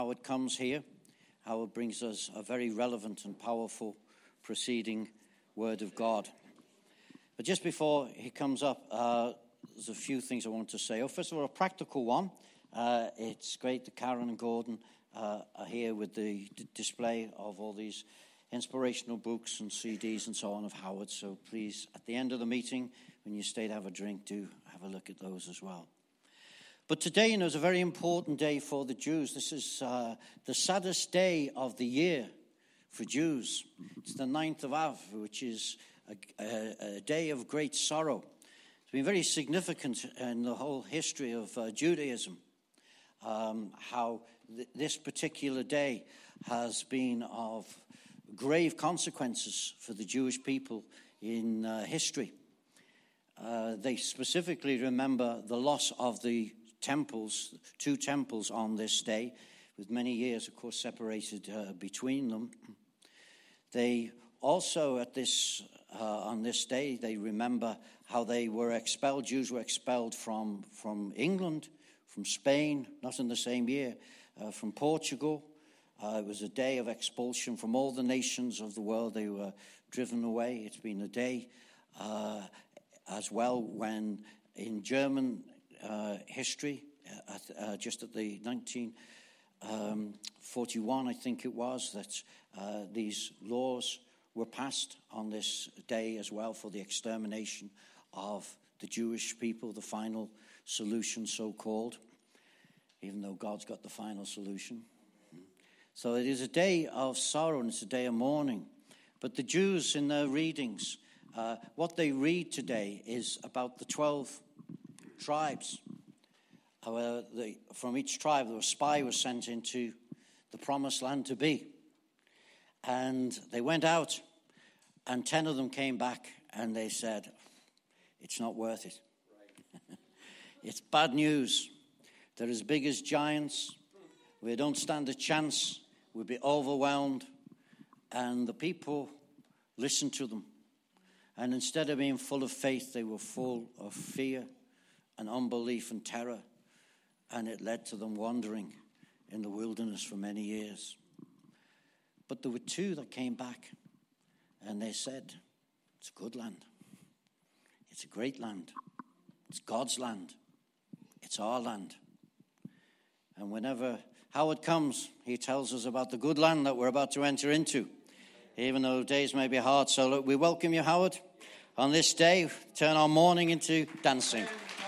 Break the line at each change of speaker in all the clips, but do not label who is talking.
Howard comes here. Howard brings us a very relevant and powerful preceding word of God. But just before he comes up, there's a few things I want to say. First of all, a practical one. It's great that Karen and Gordon are here with the display of all these inspirational books and CDs and so on of Howard. So please, at the end of the meeting, when you stay to have a drink, do have a look at those as well. But today, is a very important day for the Jews. This is the saddest day of the year for Jews. It's the 9th of Av, which is a day of great sorrow. It's been very significant in the whole history of Judaism, how this particular day has been of grave consequences for the Jewish people in history. They specifically remember the loss of the temples, 2 temples on this day, with many years, of course, separated between them. They also, on this day, they remember how they were expelled. Jews were expelled from England, from Spain, not in the same year, from Portugal. It was a day of expulsion from all the nations of the world. They were driven away. It's been a day as well when in German history, just at the 1941, I think it was, that these laws were passed on this day as well for the extermination of the Jewish people, the final solution, so-called, even though God's got the final solution. So it is a day of sorrow and it's a day of mourning. But the Jews, in their readings, what they read today is about the 12 tribes. From each tribe, a spy was sent into the promised land to be. And they went out, and 10 of them came back, and they said, it's not worth it. Right. It's bad news. They're as big as giants. We don't stand a chance. We'll be overwhelmed. And the people listened to them. And instead of being full of faith, they were full of fear and unbelief and terror. And it led to them wandering in the wilderness for many years. But there were 2 that came back, and they said, it's a good land. It's a great land. It's God's land. It's our land. And whenever Howard comes, he tells us about the good land that we're about to enter into, even though days may be hard. So look, we welcome you, Howard. On this day, turn our mourning into dancing.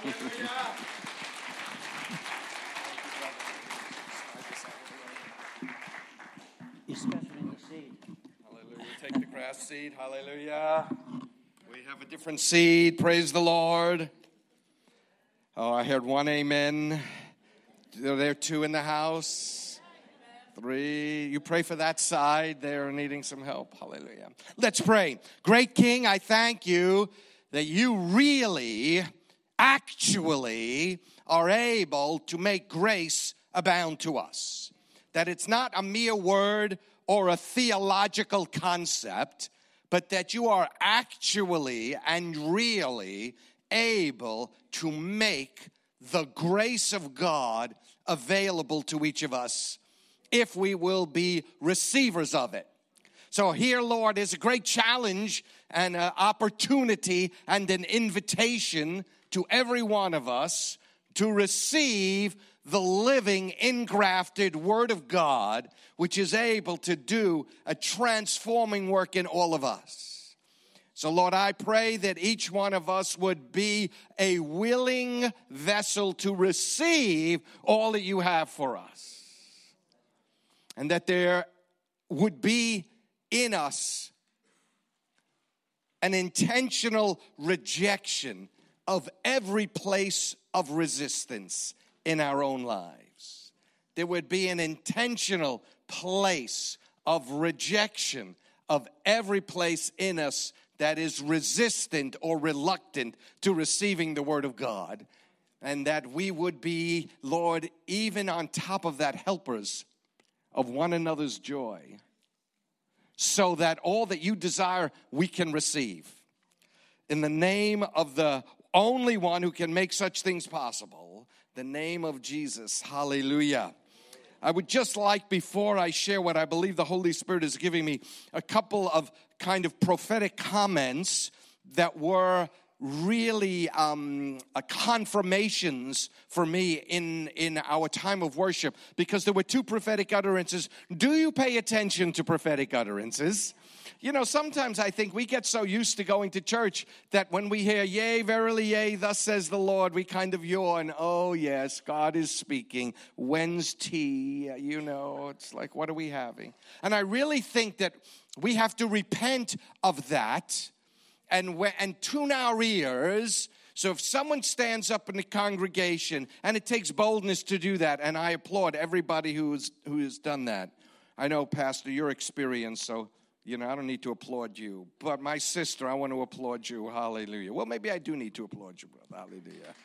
Hallelujah. Take the grass seed. Hallelujah. We have a different seed. Praise the Lord. Oh, I heard 1 amen. Are there 2 in the house? 3. You pray for that side. They're needing some help. Hallelujah. Let's pray. Great King, I thank you that you really, actually are able to make grace abound to us. That it's not a mere word or a theological concept, but that you are actually and really able to make the grace of God available to each of us if we will be receivers of it. So here, Lord, is a great challenge and an opportunity and an invitation to every one of us to receive the living, engrafted Word of God, which is able to do a transforming work in all of us. So, Lord, I pray that each one of us would be a willing vessel to receive all that you have for us. And that there would be in us an intentional rejection of every place of resistance in our own lives. There would be an intentional place of rejection of every place in us that is resistant or reluctant to receiving the Word of God. And that we would be, Lord, even on top of that, helpers of one another's joy, so that all that you desire we can receive. In the name of the only one who can make such things possible, the name of Jesus. Hallelujah. I would just like, before I share what I believe the Holy Spirit is giving me, a couple of kind of prophetic comments that were really confirmations for me in our time of worship, because there were two prophetic utterances. Do you pay attention to prophetic utterances? You know, sometimes I think we get so used to going to church that when we hear, yea, verily, yea, thus says the Lord, we kind of yawn. Oh, yes, God is speaking. When's tea? You know, it's like, what are we having? And I really think that we have to repent of that and tune our ears. So if someone stands up in the congregation, and it takes boldness to do that, and I applaud everybody who has done that. I know, Pastor, you're experienced, so you know, I don't need to applaud you. But my sister, I want to applaud you. Hallelujah. Well, maybe I do need to applaud you, brother. Hallelujah.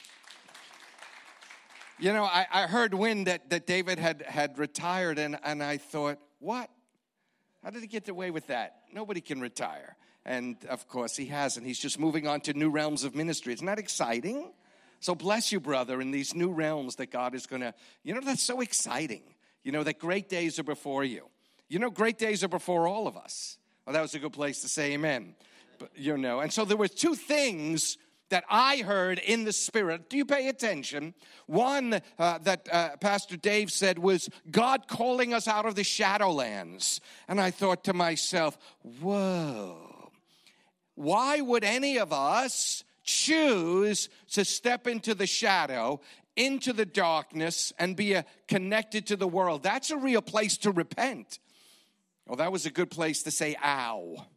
You know, I heard that David had retired, and I thought, what? How did he get away with that? Nobody can retire. And, of course, he hasn't. He's just moving on to new realms of ministry. Isn't that exciting? So bless you, brother, in these new realms that God is going to, you know, that's so exciting. You know, that great days are before you. You know, great days are before all of us. Well, that was a good place to say amen. But, you know, and so there were two things that I heard in the Spirit. Do you pay attention? One that Pastor Dave said was God calling us out of the shadowlands. And I thought to myself, whoa. Why would any of us choose to step into the shadow, into the darkness, and be connected to the world? That's a real place to repent. Well, that was a good place to say, ow.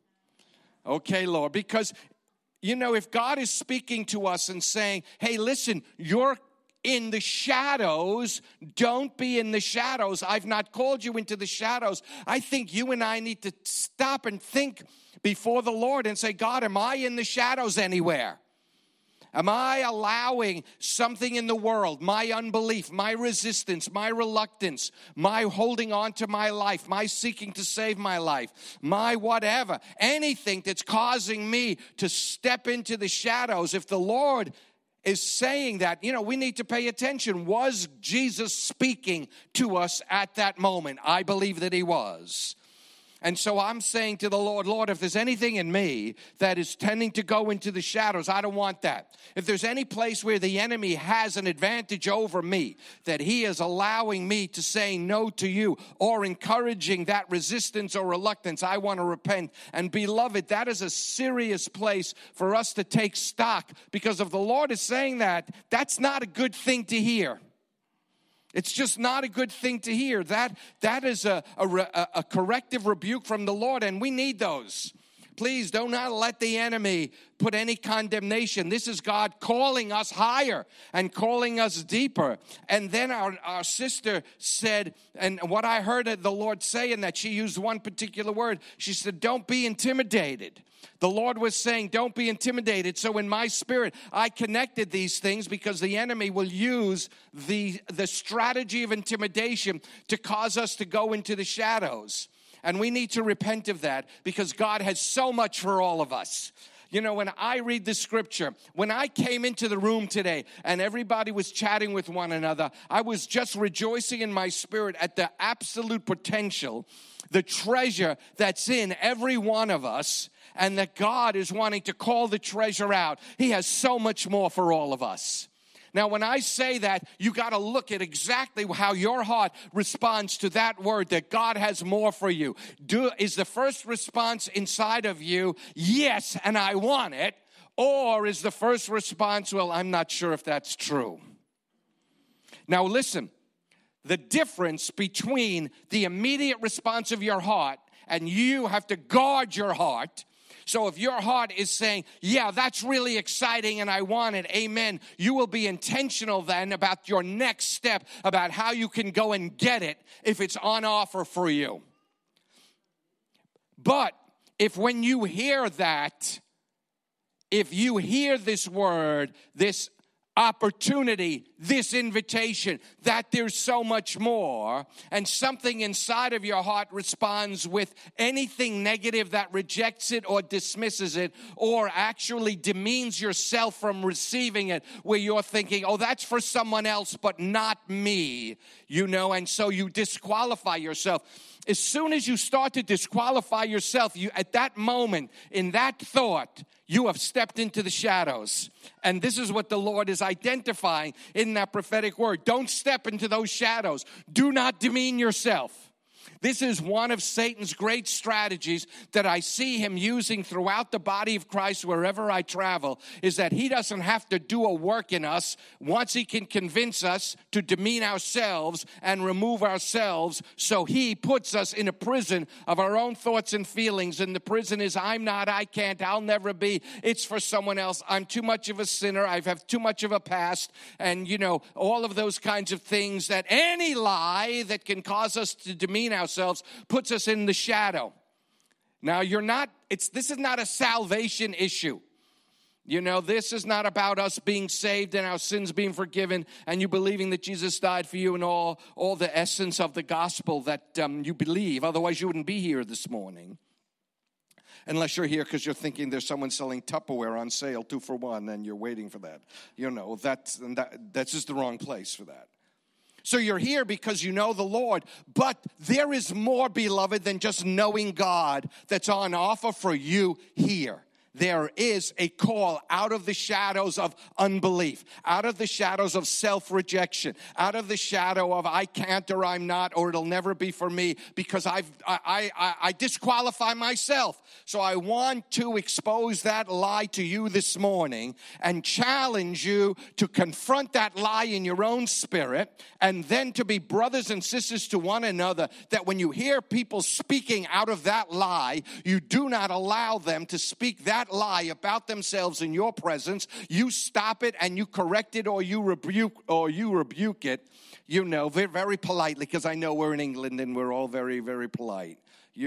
Okay, Lord, because, you know, if God is speaking to us and saying, hey, listen, you're in the shadows, don't be in the shadows. I've not called you into the shadows. I think you and I need to stop and think before the Lord and say, God, am I in the shadows anywhere? Am I allowing something in the world, my unbelief, my resistance, my reluctance, my holding on to my life, my seeking to save my life, my whatever, anything that's causing me to step into the shadows? If the Lord is saying that, you know, we need to pay attention. Was Jesus speaking to us at that moment? I believe that he was. And so I'm saying to the Lord, Lord, if there's anything in me that is tending to go into the shadows, I don't want that. If there's any place where the enemy has an advantage over me, that he is allowing me to say no to you or encouraging that resistance or reluctance, I want to repent. And beloved, that is a serious place for us to take stock, because if the Lord is saying that, that's not a good thing to hear. It's just not a good thing to hear. That is a corrective rebuke from the Lord, and we need those. Please do not let the enemy put any condemnation. This is God calling us higher and calling us deeper. And then our sister said, and what I heard the Lord say in that, she used one particular word. She said, don't be intimidated. The Lord was saying, don't be intimidated. So in my spirit, I connected these things because the enemy will use the strategy of intimidation to cause us to go into the shadows. And we need to repent of that, because God has so much for all of us. You know, when I read the scripture, when I came into the room today and everybody was chatting with one another, I was just rejoicing in my spirit at the absolute potential, the treasure that's in every one of us, and that God is wanting to call the treasure out. He has so much more for all of us. Now, when I say that, you got to look at exactly how your heart responds to that word, that God has more for you. Is the first response inside of you, yes, and I want it? Or is the first response, well, I'm not sure if that's true? Now, listen, the difference between the immediate response of your heart, and you have to guard your heart. So if your heart is saying, yeah, that's really exciting and I want it, amen, you will be intentional then about your next step, about how you can go and get it if it's on offer for you. But if when you hear that, if you hear this word, this opportunity, this invitation, that there's so much more, and something inside of your heart responds with anything negative that rejects it or dismisses it or actually demeans yourself from receiving it, where you're thinking, oh, that's for someone else but not me, and so you disqualify yourself. As soon as you start to disqualify yourself, at that moment, in that thought, you have stepped into the shadows. And this is what the Lord is identifying in that prophetic word. Don't step into those shadows. Do not demean yourself. This is one of Satan's great strategies that I see him using throughout the body of Christ wherever I travel, is that he doesn't have to do a work in us once he can convince us to demean ourselves and remove ourselves. So he puts us in a prison of our own thoughts and feelings. And the prison is, I'm not, I can't, I'll never be. It's for someone else. I'm too much of a sinner. I have too much of a past. And, all of those kinds of things, that any lie that can cause us to demean ourselves puts us in the shadow. Now, this is not a salvation issue. This is not about us being saved and our sins being forgiven and you believing that Jesus died for you and all the essence of the gospel that you believe. Otherwise, you wouldn't be here this morning. Unless you're here because you're thinking there's someone selling Tupperware on sale, 2 for $1, and you're waiting for that. That's just the wrong place for that. So you're here because you know the Lord, but there is more, beloved, than just knowing God that's on offer for you here. There is a call out of the shadows of unbelief, out of the shadows of self-rejection, out of the shadow of I can't or I'm not or it'll never be for me because I disqualify myself. So I want to expose that lie to you this morning and challenge you to confront that lie in your own spirit and then to be brothers and sisters to one another, that when you hear people speaking out of that lie, you do not allow them to speak that lie about themselves in your presence. You stop it and you correct it, or you rebuke it, very, very politely, because I know we're in England and we're all very, very polite,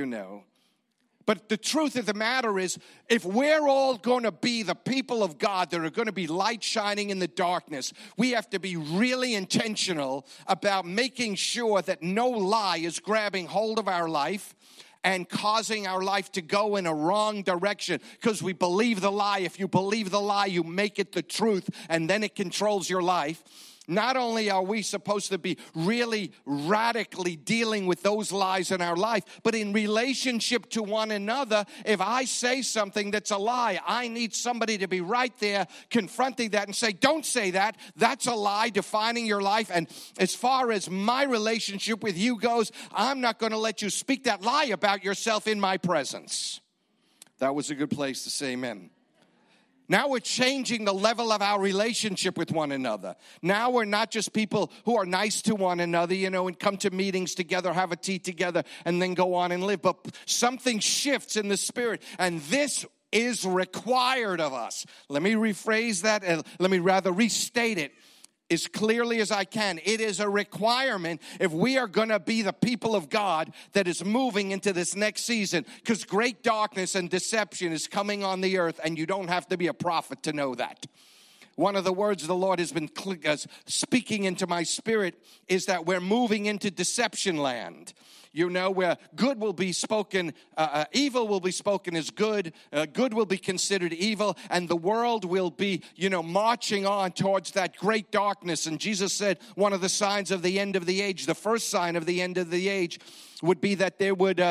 But the truth of the matter is, if we're all going to be the people of God that are going to be light shining in the darkness, we have to be really intentional about making sure that no lie is grabbing hold of our life and causing our life to go in a wrong direction, because we believe the lie. If you believe the lie, you make it the truth, and then it controls your life. Not only are we supposed to be really radically dealing with those lies in our life, but in relationship to one another, if I say something that's a lie, I need somebody to be right there confronting that and say, don't say that. That's a lie defining your life. And as far as my relationship with you goes, I'm not going to let you speak that lie about yourself in my presence. That was a good place to say amen. Now we're changing the level of our relationship with one another. Now we're not just people who are nice to one another, and come to meetings together, have a tea together, and then go on and live. But something shifts in the spirit, and this is required of us. Let me rephrase that, and let me rather restate it as clearly as I can. It is a requirement if we are going to be the people of God that is moving into this next season, because great darkness and deception is coming on the earth, and you don't have to be a prophet to know that. One of the words the Lord has been speaking into my spirit is that we're moving into deception land. Where good will be spoken, evil will be spoken as good, good will be considered evil, and the world will be, marching on towards that great darkness. And Jesus said one of the signs of the end of the age, the first sign of the end of the age, would be that there would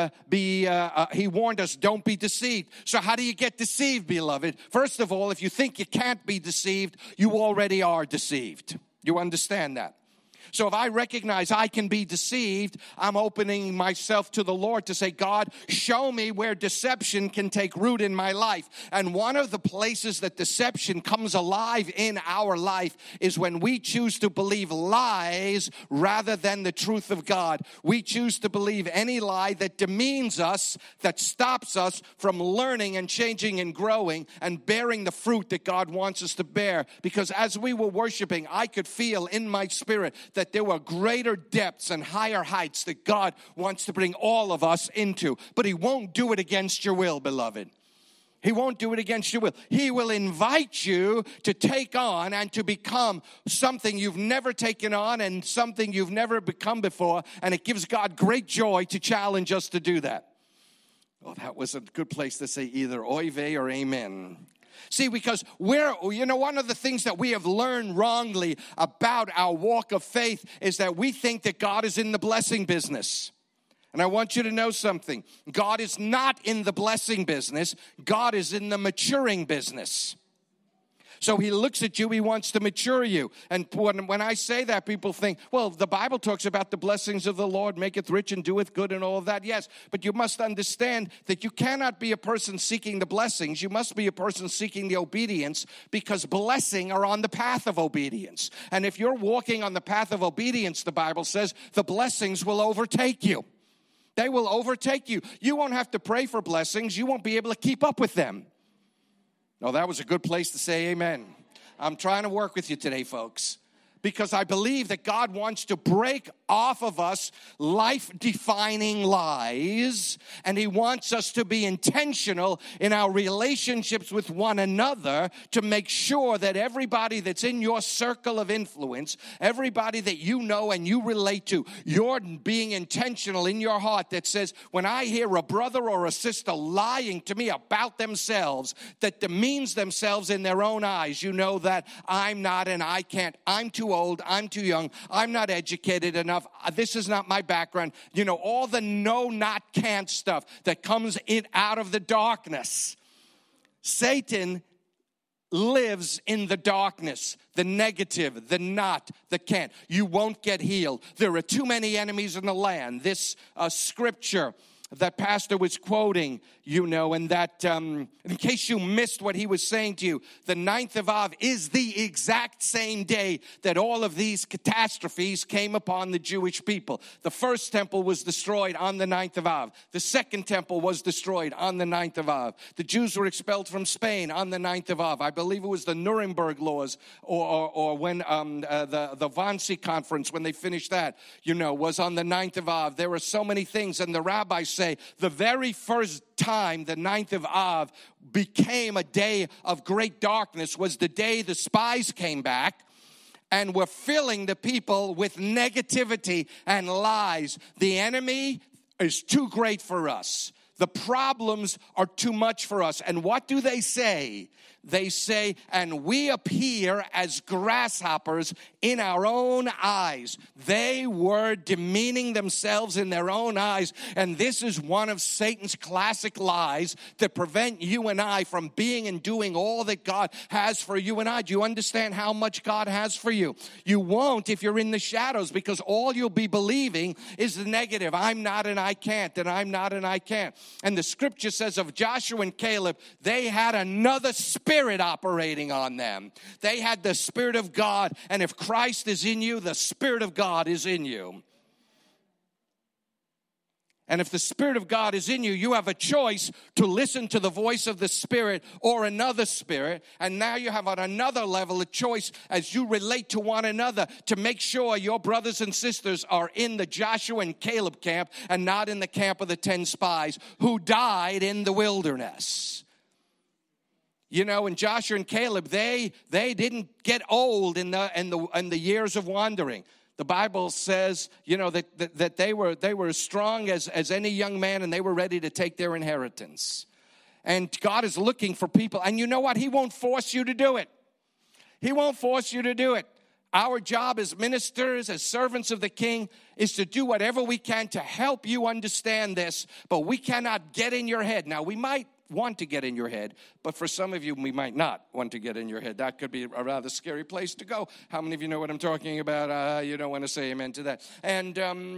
he warned us, don't be deceived. So how do you get deceived, beloved? First of all, if you think you can't be deceived, you already are deceived. You understand that? So if I recognize I can be deceived, I'm opening myself to the Lord to say, God, show me where deception can take root in my life. And one of the places that deception comes alive in our life is when we choose to believe lies rather than the truth of God. We choose to believe any lie that demeans us, that stops us from learning and changing and growing and bearing the fruit that God wants us to bear. Because as we were worshiping, I could feel in my spirit that there were greater depths and higher heights that God wants to bring all of us into. But he won't do it against your will, beloved. He won't do it against your will. He will invite you to take on and to become something you've never taken on and something you've never become before. And it gives God great joy to challenge us to do that. Oh, that was a good place to say either oy vey or amen. See, because one of the things that we have learned wrongly about our walk of faith is that we think that God is in the blessing business. And I want you to know something. God is not in the blessing business. God is in the maturing business. So he looks at you, he wants to mature you. And when I say that, people think, well, the Bible talks about the blessings of the Lord, maketh rich and doeth good and all of that. Yes, but you must understand that you cannot be a person seeking the blessings. You must be a person seeking the obedience, because blessing are on the path of obedience. And if you're walking on the path of obedience, the Bible says, the blessings will overtake you. They will overtake you. You won't have to pray for blessings. You won't be able to keep up with them. No, that was a good place to say amen. I'm trying to work with you today, folks, because I believe that God wants to break off of us life-defining lies, and he wants us to be intentional in our relationships with one another to make sure that everybody that's in your circle of influence, everybody that you know and you relate to, you're being intentional in your heart that says, when I hear a brother or a sister lying to me about themselves, that demeans themselves in their own eyes, you know that I'm not and I can't, I'm too old, I'm too young, I'm not educated enough, this is not my background. You know, all the no, not, can't stuff that comes in out of the darkness. Satan lives in the darkness, the negative, the not, the can't. You won't get healed. There are too many enemies in the land. This scripture that pastor was quoting, you know, and that in case you missed what he was saying to you, the 9th of Av is the exact same day that all of these catastrophes came upon the Jewish people. The first temple was destroyed on the 9th of Av. The second temple was destroyed on the 9th of Av. The Jews were expelled from Spain on the 9th of Av. I believe it was the Nuremberg laws or when the Wannsee conference, when they finished that, you know, was on the 9th of Av. There were so many things, and the rabbis say the very first time the 9th of Av became a day of great darkness was the day the spies came back and were filling the people with negativity and lies. The enemy is too great for us. The problems are too much for us. And what do they say? They say, and we appear as grasshoppers in our own eyes. They were demeaning themselves in their own eyes. And this is one of Satan's classic lies that prevent you and I from being and doing all that God has for you and I. Do you understand how much God has for you? You won't if you're in the shadows, because all you'll be believing is the negative. I'm not and I can't, and I'm not and I can't. And the scripture says of Joshua and Caleb, they had another spirit operating on them. They had the Spirit of God, and if Christ is in you, the Spirit of God is in you. And if the Spirit of God is in you, you have a choice to listen to the voice of the Spirit or another spirit. And now you have on another level a choice as you relate to one another to make sure your brothers and sisters are in the Joshua and Caleb camp and not in the camp of the 10 spies who died in the wilderness. You know, and Joshua and Caleb, they didn't get old in the years of wandering. The Bible says, you know, that they were as strong as any young man, and they were ready to take their inheritance. And God is looking for people. And you know what? He won't force you to do it. He won't force you to do it. Our job as ministers, as servants of the King, is to do whatever we can to help you understand this. But we cannot get in your head. Now, we might want to get in your head, but for some of you, we might not want to get in your head. That could be a rather scary place to go. How many of you know what I'm talking about? You don't want to say amen to that. And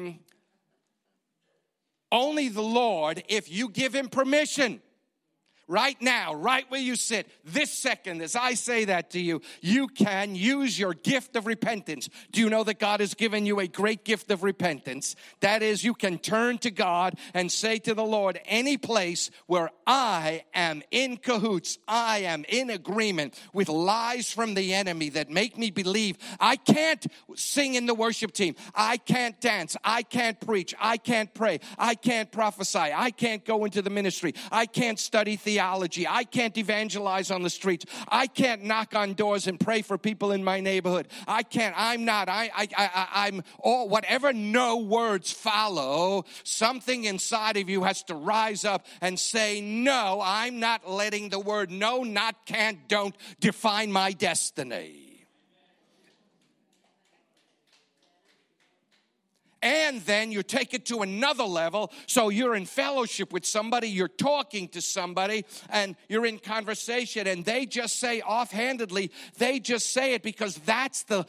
only the Lord, if you give him permission, right now, right where you sit, this second, as I say that to you, you can use your gift of repentance. Do you know that God has given you a great gift of repentance? That is, you can turn to God and say to the Lord, any place where I am in cahoots, I am in agreement with lies from the enemy that make me believe I can't sing in the worship team, I can't dance, I can't preach, I can't pray, I can't prophesy, I can't go into the ministry, I can't study theology, theology. I can't evangelize on the streets. I can't knock on doors and pray for people in my neighborhood. I can't. I'm not. I'm all, whatever no words follow, something inside of you has to rise up and say, no, I'm not letting the word no, not, can't, don't define my destiny. And then you take it to another level. So you're in fellowship with somebody, you're talking to somebody, and you're in conversation, and they just say offhandedly, they just say it because that's the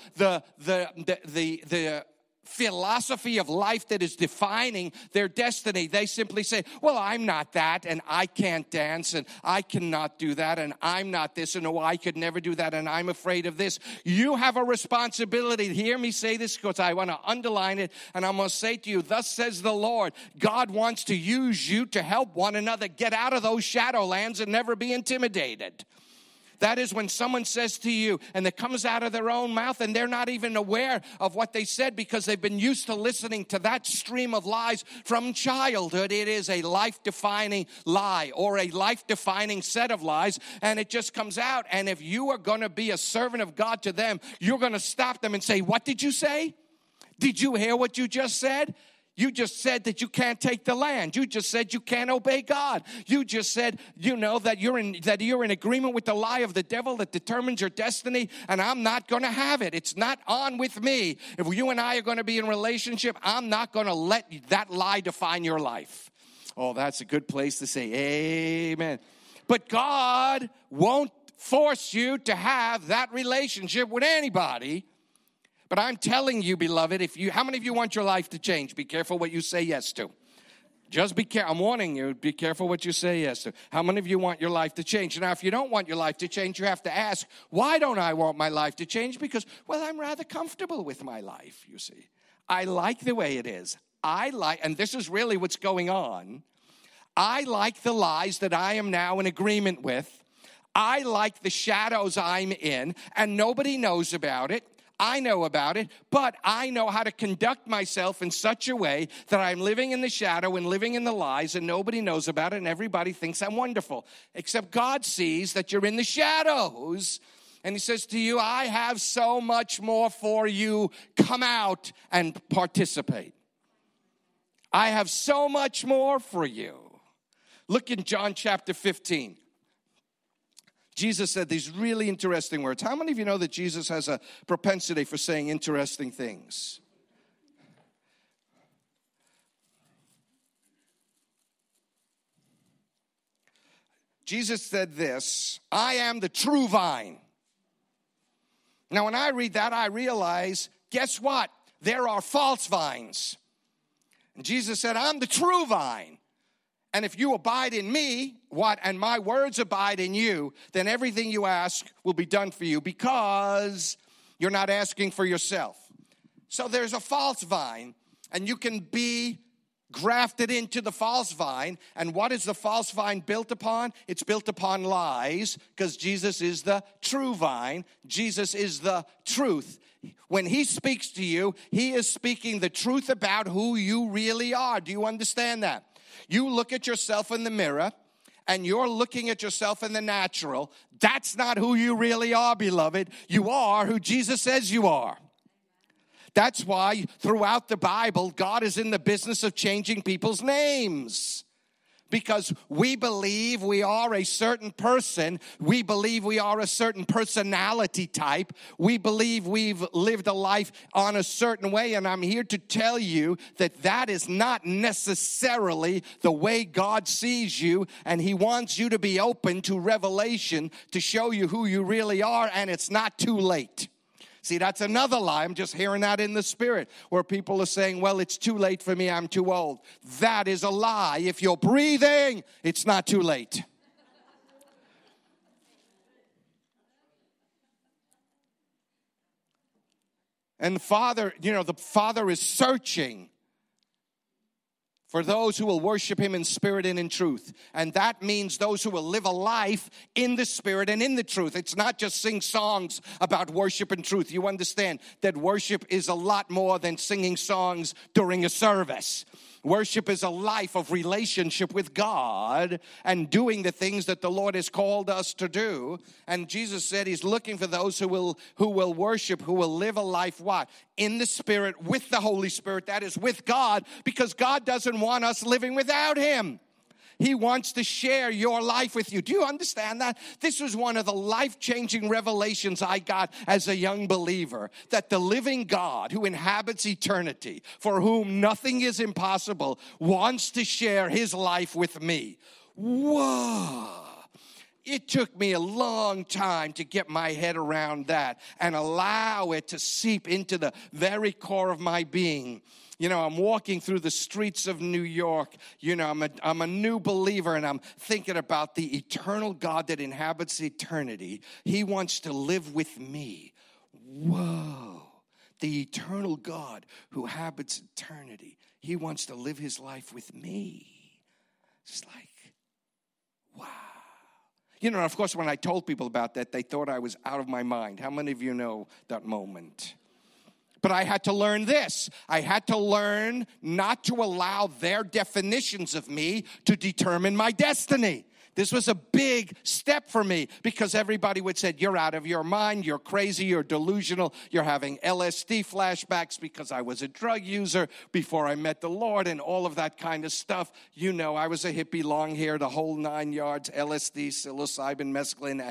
philosophy of life that is defining their destiny. They simply say, well, I'm not that, and I can't dance, and I cannot do that, and I'm not this, and oh, I could never do that, and I'm afraid of this. You have a responsibility. Hear me say this because I want to underline it, and I'm going to say to you, thus says the Lord, God wants to use you to help one another get out of those shadowlands and never be intimidated. That is when someone says to you, and it comes out of their own mouth, and they're not even aware of what they said because they've been used to listening to that stream of lies from childhood. It is a life-defining lie or a life-defining set of lies, and it just comes out. And if you are going to be a servant of God to them, you're going to stop them and say, what did you say? Did you hear what you just said? You just said that you can't take the land. You just said you can't obey God. You just said, that you're in agreement with the lie of the devil that determines your destiny, and I'm not going to have it. It's not on with me. If you and I are going to be in a relationship, I'm not going to let that lie define your life. Oh, that's a good place to say amen. But God won't force you to have that relationship with anybody. But I'm telling you, beloved, how many of you want your life to change? Be careful what you say yes to. Just be careful. I'm warning you, be careful what you say yes to. How many of you want your life to change? Now, if you don't want your life to change, you have to ask, why don't I want my life to change? Because, well, I'm rather comfortable with my life, you see. I like the way it is. And this is really what's going on. I like the lies that I am now in agreement with. I like the shadows I'm in, and nobody knows about it. I know about it, but I know how to conduct myself in such a way that I'm living in the shadow and living in the lies, and nobody knows about it, and everybody thinks I'm wonderful. Except God sees that you're in the shadows, and he says to you, I have so much more for you. Come out and participate. I have so much more for you. Look in John chapter 15. Jesus said these really interesting words. How many of you know that Jesus has a propensity for saying interesting things? Jesus said this, I am the true vine. Now, when I read that, I realize, guess what? There are false vines. And Jesus said, I'm the true vine. And if you abide in me, and my words abide in you, then everything you ask will be done for you because you're not asking for yourself. So there's a false vine, and you can be grafted into the false vine. And what is the false vine built upon? It's built upon lies, because Jesus is the true vine. Jesus is the truth. When he speaks to you, he is speaking the truth about who you really are. Do you understand that? You look at yourself in the mirror, and you're looking at yourself in the natural. That's not who you really are, beloved. You are who Jesus says you are. That's why throughout the Bible, God is in the business of changing people's names. Because we believe we are a certain person. We believe we are a certain personality type. We believe we've lived a life on a certain way. And I'm here to tell you that that is not necessarily the way God sees you. And he wants you to be open to revelation to show you who you really are. And it's not too late. See, that's another lie. I'm just hearing that in the spirit where people are saying, well, it's too late for me. I'm too old. That is a lie. If you're breathing, it's not too late. And the Father is searching for those who will worship him in spirit and in truth. And that means those who will live a life in the spirit and in the truth. It's not just sing songs about worship and truth. You understand that worship is a lot more than singing songs during a service. Worship is a life of relationship with God and doing the things that the Lord has called us to do. And Jesus said he's looking for those who will worship, who will live a life what? In the Spirit, with the Holy Spirit, that is with God, because God doesn't want us living without him. He wants to share your life with you. Do you understand that? This was one of the life-changing revelations I got as a young believer, that the living God who inhabits eternity, for whom nothing is impossible, wants to share his life with me. Whoa! It took me a long time to get my head around that and allow it to seep into the very core of my being. You know, I'm walking through the streets of New York. You know, I'm a new believer, and I'm thinking about the eternal God that inhabits eternity. He wants to live with me. Whoa. The eternal God who inhabits eternity. He wants to live his life with me. It's like, wow. You know, of course, when I told people about that, they thought I was out of my mind. How many of you know that moment? But I had to learn this. I had to learn not to allow their definitions of me to determine my destiny. This was a big step for me, because everybody would say, you're out of your mind, you're crazy, you're delusional, you're having LSD flashbacks because I was a drug user before I met the Lord and all of that kind of stuff. You know, I was a hippie, long hair, the whole 9 yards, LSD, psilocybin, mescaline,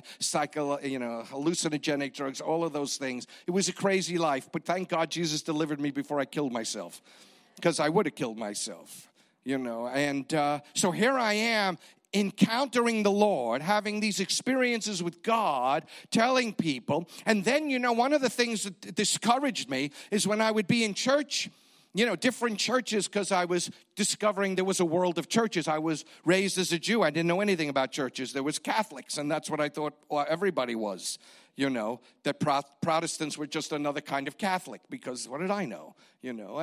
hallucinogenic drugs, all of those things. It was a crazy life, but thank God Jesus delivered me before I killed myself, because I would have killed myself, you know. And so here I am, encountering the Lord, having these experiences with God, telling people. And then, you know, one of the things that discouraged me is when I would be in church, you know, different churches, because I was discovering there was a world of churches. I was raised as a Jew. I didn't know anything about churches. There was Catholics, and that's what I thought everybody was, you know, that Protestants were just another kind of Catholic, because what did I know, you know?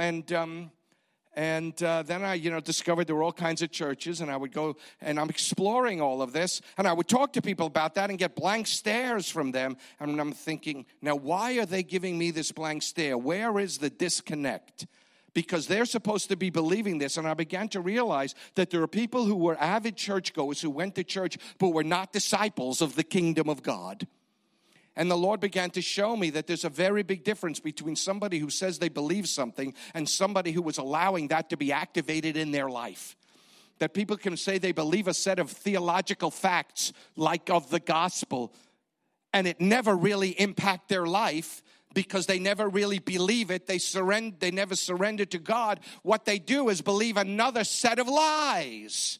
And then I, you know, discovered there were all kinds of churches, and I would go, and I'm exploring all of this, and I would talk to people about that and get blank stares from them, and I'm thinking, now why are they giving me this blank stare? Where is the disconnect? Because they're supposed to be believing this, and I began to realize that there are people who were avid churchgoers who went to church but were not disciples of the kingdom of God. And the Lord began to show me that there's a very big difference between somebody who says they believe something and somebody who was allowing that to be activated in their life. That people can say they believe a set of theological facts like of the gospel, and it never really impact their life because they never really believe it. They never surrender to God. What they do is believe another set of lies.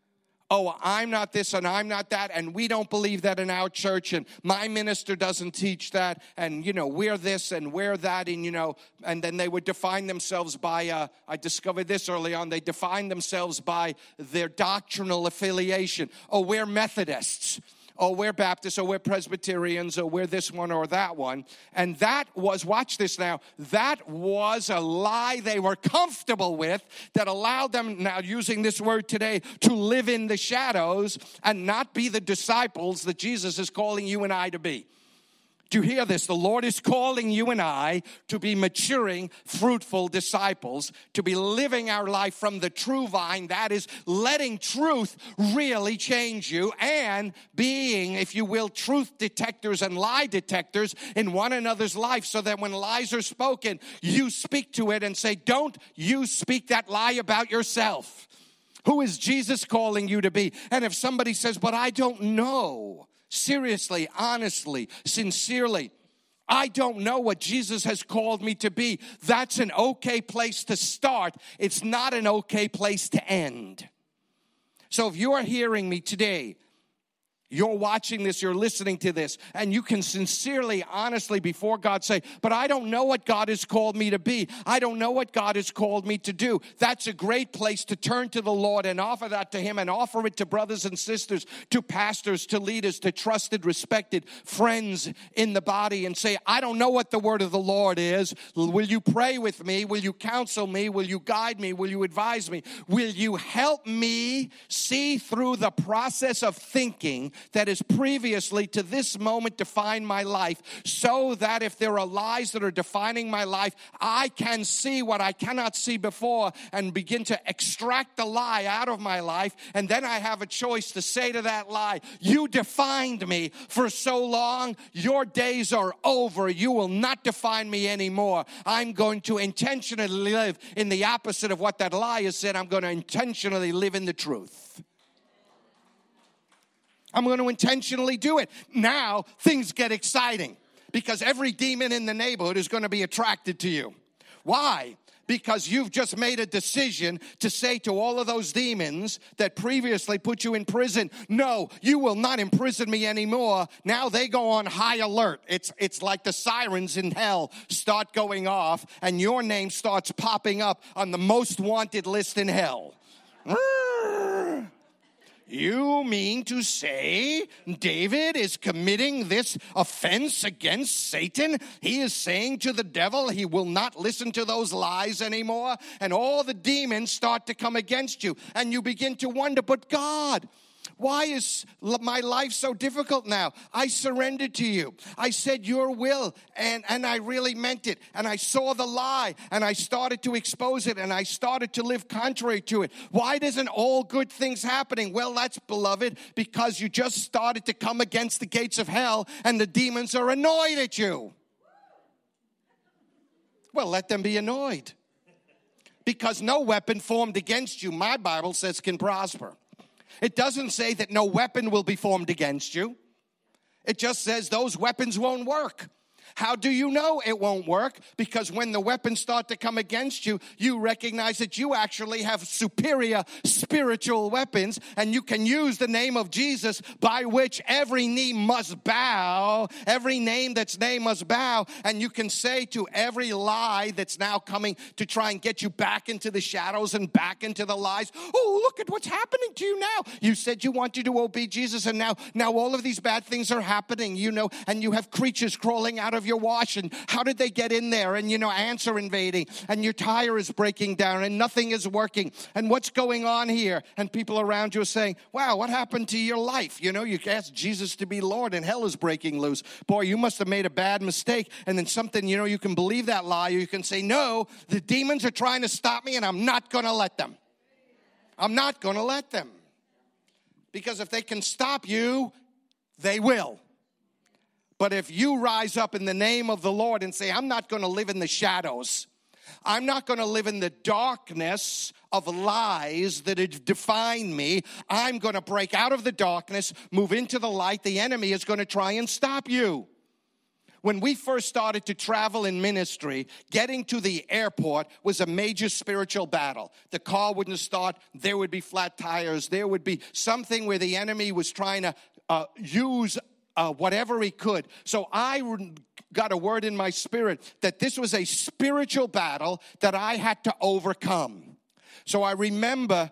Oh, I'm not this and I'm not that, and we don't believe that in our church, and my minister doesn't teach that, and, you know, we're this and we're that, and, you know, and then they would define themselves by, I discovered this early on, they define themselves by their doctrinal affiliation. Oh, we're Methodists. Oh, we're Baptists, or we're Presbyterians, or we're this one or that one. And that was, watch this now, that was a lie they were comfortable with that allowed them, now using this word today, to live in the shadows and not be the disciples that Jesus is calling you and I to be. Do you hear this? The Lord is calling you and I to be maturing, fruitful disciples, to be living our life from the true vine, that is, letting truth really change you, and being, if you will, truth detectors and lie detectors in one another's life, so that when lies are spoken, you speak to it and say, don't you speak that lie about yourself. Who is Jesus calling you to be? And if somebody says, but I don't know, seriously, honestly, sincerely, I don't know what Jesus has called me to be, that's an okay place to start. It's not an okay place to end. So if you are hearing me today, you're watching this, you're listening to this, and you can sincerely, honestly, before God say, but I don't know what God has called me to be. I don't know what God has called me to do. That's a great place to turn to the Lord and offer that to Him, and offer it to brothers and sisters, to pastors, to leaders, to trusted, respected friends in the body, and say, I don't know what the word of the Lord is. Will you pray with me? Will you counsel me? Will you guide me? Will you advise me? Will you help me see through the process of thinking that is previously to this moment defined my life, so that if there are lies that are defining my life, I can see what I cannot see before and begin to extract the lie out of my life. And then I have a choice to say to that lie, you defined me for so long, your days are over. You will not define me anymore. I'm going to intentionally live in the opposite of what that lie has said. I'm going to intentionally live in the truth. I'm going to intentionally do it. Now things get exciting because every demon in the neighborhood is going to be attracted to you. Why? Because you've just made a decision to say to all of those demons that previously put you in prison, no, you will not imprison me anymore. Now they go on high alert. It's like the sirens in hell start going off and your name starts popping up on the most wanted list in hell. You mean to say David is committing this offense against Satan? He is saying to the devil he will not listen to those lies anymore, and all the demons start to come against you, and you begin to wonder, but God, why is my life so difficult now? I surrendered to you. I said your will, and I really meant it. And I saw the lie, and I started to expose it, and I started to live contrary to it. Why doesn't all good things happening? Well, that's, beloved, because you just started to come against the gates of hell, and the demons are annoyed at you. Well, let them be annoyed. Because no weapon formed against you, my Bible says, can prosper. It doesn't say that no weapon will be formed against you. It just says those weapons won't work. How do you know it won't work? Because when the weapons start to come against you, you recognize that you actually have superior spiritual weapons, and you can use the name of Jesus by which every knee must bow, every name that's named must bow, and you can say to every lie that's now coming to try and get you back into the shadows and back into the lies, oh, look at what's happening to you now. You said you wanted to obey Jesus, and now all of these bad things are happening, and you have creatures crawling out of your wash, and how did they get in there? And ants are invading, and your tire is breaking down, and nothing is working, and what's going on here? And people around you are saying, wow, what happened to your life? You asked Jesus to be Lord, and hell is breaking loose. Boy, you must have made a bad mistake. And then something, you can believe that lie, or you can say, no, the demons are trying to stop me, and I'm not going to let them. I'm not going to let them. Because if they can stop you, they will. But if you rise up in the name of the Lord and say, I'm not going to live in the shadows. I'm not going to live in the darkness of lies that have defined me. I'm going to break out of the darkness, move into the light. The enemy is going to try and stop you. When we first started to travel in ministry, getting to the airport was a major spiritual battle. The car wouldn't start. There would be flat tires. There would be something where the enemy was trying to use whatever he could. So I got a word in my spirit that this was a spiritual battle that I had to overcome. So I remember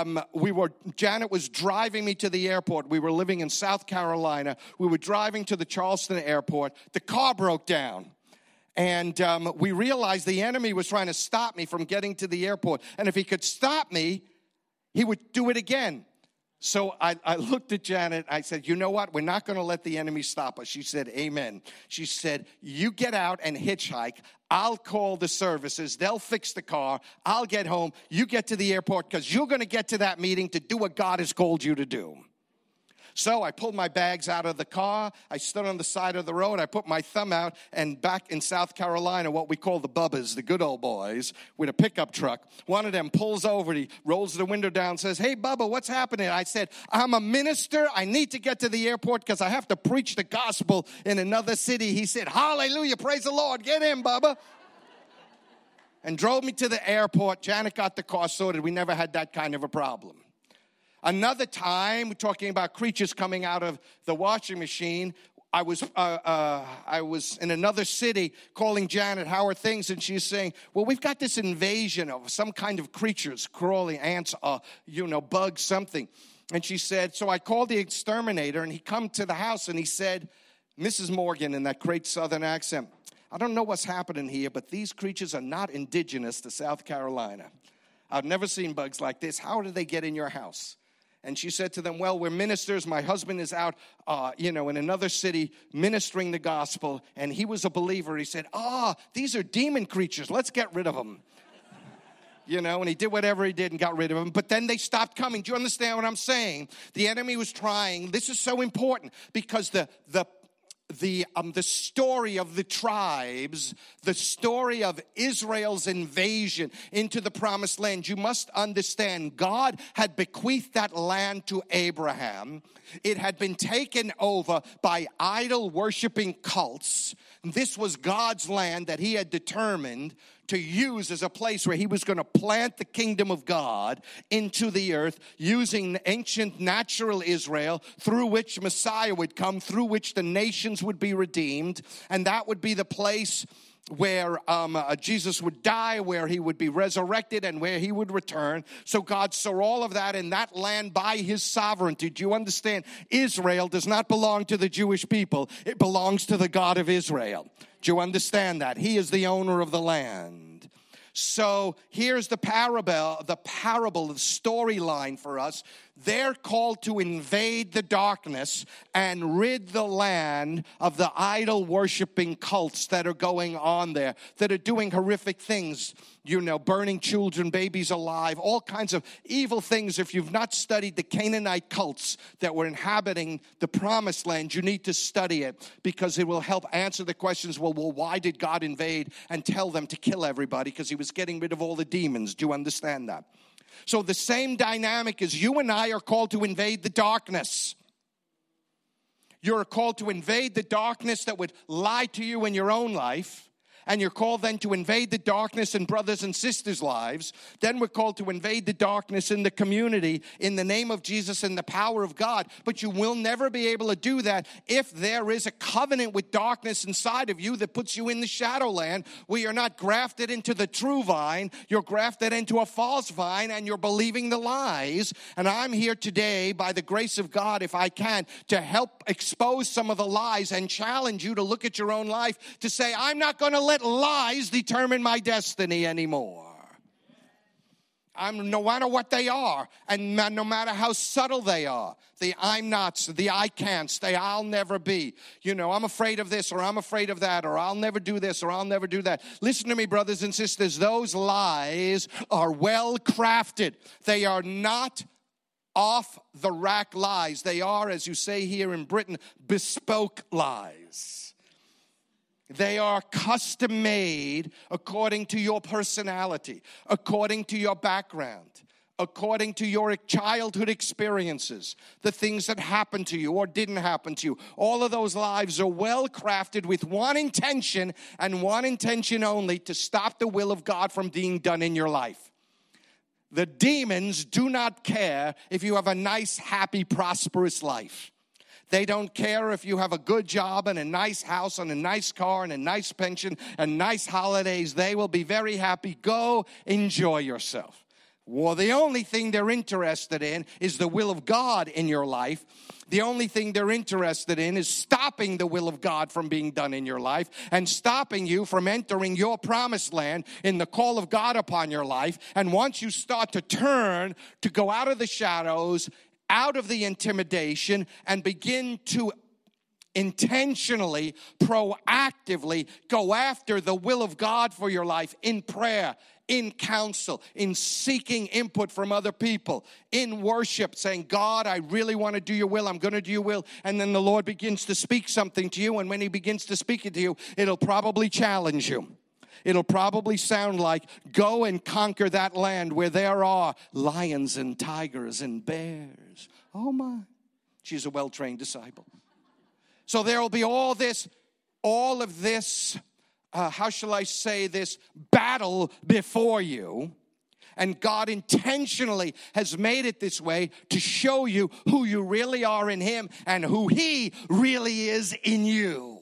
Janet was driving me to the airport. We were living in South Carolina. We were driving to the Charleston airport. The car broke down. And we realized the enemy was trying to stop me from getting to the airport. And if he could stop me, he would do it again. So I looked at Janet. I said, you know what? We're not going to let the enemy stop us. She said, amen. She said, you get out and hitchhike. I'll call the services. They'll fix the car. I'll get home. You get to the airport because you're going to get to that meeting to do what God has called you to do. So I pulled my bags out of the car. I stood on the side of the road. I put my thumb out, and back in South Carolina, what we call the bubbas, the good old boys, with a pickup truck. One of them pulls over. He rolls the window down and says, hey, Bubba, what's happening? I said, I'm a minister. I need to get to the airport because I have to preach the gospel in another city. He said, hallelujah, praise the Lord. Get in, Bubba. And drove me to the airport. Janet got the car sorted. We never had that kind of a problem. Another time, we're talking about creatures coming out of the washing machine. I was in another city calling Janet, how are things? And she's saying, well, we've got this invasion of some kind of creatures, crawling, ants, bugs, something. And she said, so I called the exterminator, and he come to the house, and he said, Mrs. Morgan, in that great southern accent, I don't know what's happening here, but these creatures are not indigenous to South Carolina. I've never seen bugs like this. How did they get in your house? And she said to them, well, we're ministers. My husband is out, in another city ministering the gospel. And he was a believer. He said, these are demon creatures. Let's get rid of them. And he did whatever he did and got rid of them. But then they stopped coming. Do you understand what I'm saying? The enemy was trying. This is so important because the story of the tribes, the story of Israel's invasion into the promised land, you must understand God had bequeathed that land to Abraham. It had been taken over by idol-worshiping cults. This was God's land that he had determined to use as a place where he was going to plant the kingdom of God into the earth using ancient natural Israel through which Messiah would come, through which the nations would be redeemed. And that would be the place where Jesus would die, where he would be resurrected, and where he would return. So God saw all of that in that land by his sovereignty. Do you understand? Israel does not belong to the Jewish people. It belongs to the God of Israel. Do you understand that? He is the owner of the land. So here's the parable, the storyline for us. They're called to invade the darkness and rid the land of the idol-worshiping cults that are going on there, that are doing horrific things, burning children, babies alive, all kinds of evil things. If you've not studied the Canaanite cults that were inhabiting the promised land, you need to study it because it will help answer the questions, well, why did God invade and tell them to kill everybody? Because he was getting rid of all the demons. Do you understand that? So the same dynamic is you and I are called to invade the darkness. You're called to invade the darkness that would lie to you in your own life. And you're called then to invade the darkness in brothers and sisters' lives. Then we're called to invade the darkness in the community in the name of Jesus and the power of God. But you will never be able to do that if there is a covenant with darkness inside of you that puts you in the shadow land where you're not grafted into the true vine. You're grafted into a false vine and you're believing the lies. And I'm here today by the grace of God, if I can, to help expose some of the lies and challenge you to look at your own life to say, I'm not going to let lies determine my destiny anymore. No matter what they are, and no matter how subtle they are, the I'm nots, the I can'ts, the I'll never be. I'm afraid of this, or I'm afraid of that, or I'll never do this, or I'll never do that. Listen to me, brothers and sisters. Those lies are well crafted. They are not off-the-rack lies. They are, as you say here in Britain, bespoke lies. They are custom made according to your personality, according to your background, according to your childhood experiences, the things that happened to you or didn't happen to you. All of those lives are well crafted with one intention and one intention only: to stop the will of God from being done in your life. The demons do not care if you have a nice, happy, prosperous life. They don't care if you have a good job and a nice house and a nice car and a nice pension and nice holidays. They will be very happy. Go enjoy yourself. Well, the only thing they're interested in is the will of God in your life. The only thing they're interested in is stopping the will of God from being done in your life and stopping you from entering your promised land in the call of God upon your life. And once you start to turn, to go out of the shadows, out of the intimidation, and begin to intentionally, proactively go after the will of God for your life in prayer, in counsel, in seeking input from other people, in worship, saying, God, I really want to do your will. I'm going to do your will. And then the Lord begins to speak something to you. And when he begins to speak it to you, it'll probably challenge you. It'll probably sound like, go and conquer that land where there are lions and tigers and bears. Oh my. She's a well-trained disciple. So there will be all of this, how shall I say this, battle before you. And God intentionally has made it this way to show you who you really are in him and who he really is in you.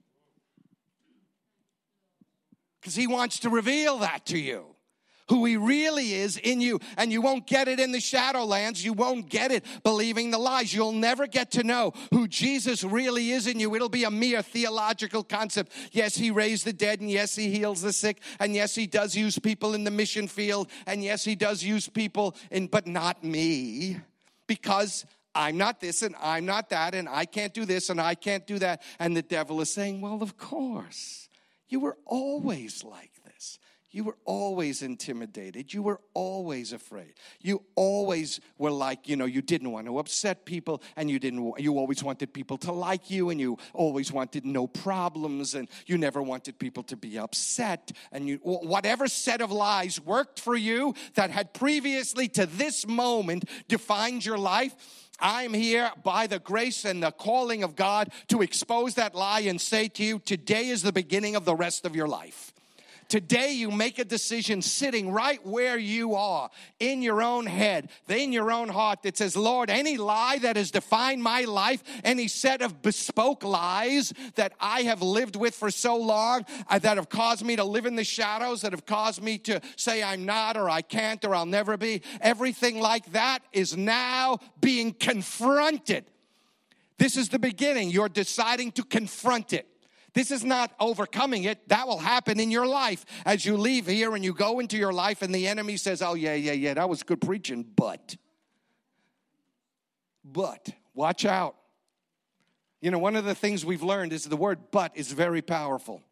Because he wants to reveal that to you, who he really is in you. And you won't get it in the Shadowlands. You won't get it believing the lies. You'll never get to know who Jesus really is in you. It'll be a mere theological concept. Yes, he raised the dead, and yes, he heals the sick, and yes, he does use people in the mission field, and yes, he does use people but not me. because I'm not this and I'm not that and I can't do this and I can't do that. And the devil is saying, well, of course, you were always like this. You were always intimidated. You were always afraid. You always were like, you didn't want to upset people, and you always wanted people to like you, and you always wanted no problems, and you never wanted people to be upset. And whatever set of lies worked for you that had previously to this moment defined your life, I'm here by the grace and the calling of God to expose that lie and say to you, today is the beginning of the rest of your life. Today you make a decision sitting right where you are, in your own head, in your own heart, that says, Lord, any lie that has defined my life, any set of bespoke lies that I have lived with for so long, that have caused me to live in the shadows, that have caused me to say I'm not or I can't or I'll never be, everything like that is now being confronted. This is the beginning. You're deciding to confront it. This is not overcoming it. That will happen in your life as you leave here and you go into your life and the enemy says, oh, yeah, that was good preaching, but, watch out. One of the things we've learned is the word but is very powerful.